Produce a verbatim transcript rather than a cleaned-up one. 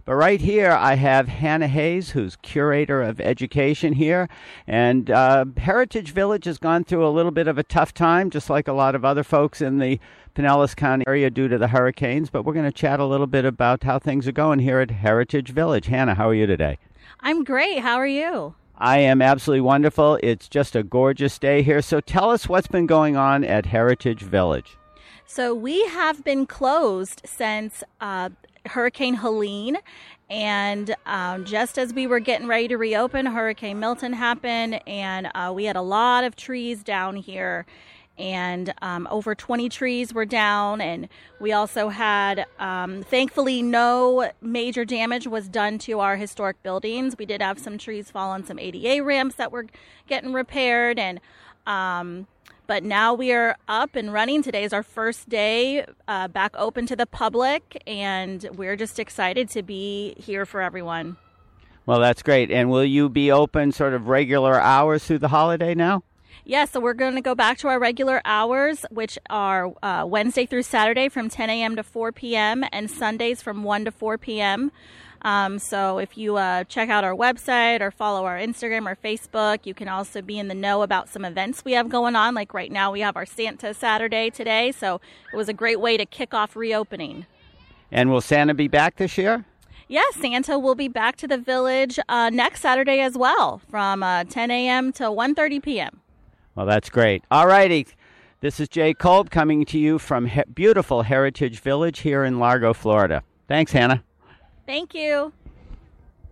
But right here, I have Hannah Hayes, who's curator of education here. And uh, Heritage Village has gone through a little bit of a tough time, just like a lot of other folks in the Pinellas County area due to the hurricanes. But we're going to chat a little bit about how things are going here at Heritage Village. Hannah, how are you today? I'm great. How are you? I am absolutely wonderful. It's just a gorgeous day here. So tell us what's been going on at Heritage Village. So we have been closed since uh, Hurricane Helene. And um, just as we were getting ready to reopen, Hurricane Milton happened. And uh, we had a lot of trees down here. And um, over twenty trees were down, and we also had, um, thankfully, no major damage was done to our historic buildings. We did have some trees fall on some A D A ramps that were getting repaired, and um, but now we are up and running. Today is our first day uh, back open to the public, and we're just excited to be here for everyone. Well, that's great. And will you be open sort of regular hours through the holiday now? Yeah, so we're going to go back to our regular hours, which are uh, Wednesday through Saturday from ten a.m. to four p.m. and Sundays from one to four p.m. Um, so if you uh, check out our website or follow our Instagram or Facebook, you can also be in the know about some events we have going on. Like right now, we have our Santa Saturday today, so it was a great way to kick off reopening. And will Santa be back this year? Yes, Santa will be back to the village uh, next Saturday as well from uh, ten a.m. to one thirty p.m. Well, that's great. All righty. This is Jay Kolb coming to you from he- beautiful Heritage Village here in Largo, Florida. Thanks, Hannah. Thank you.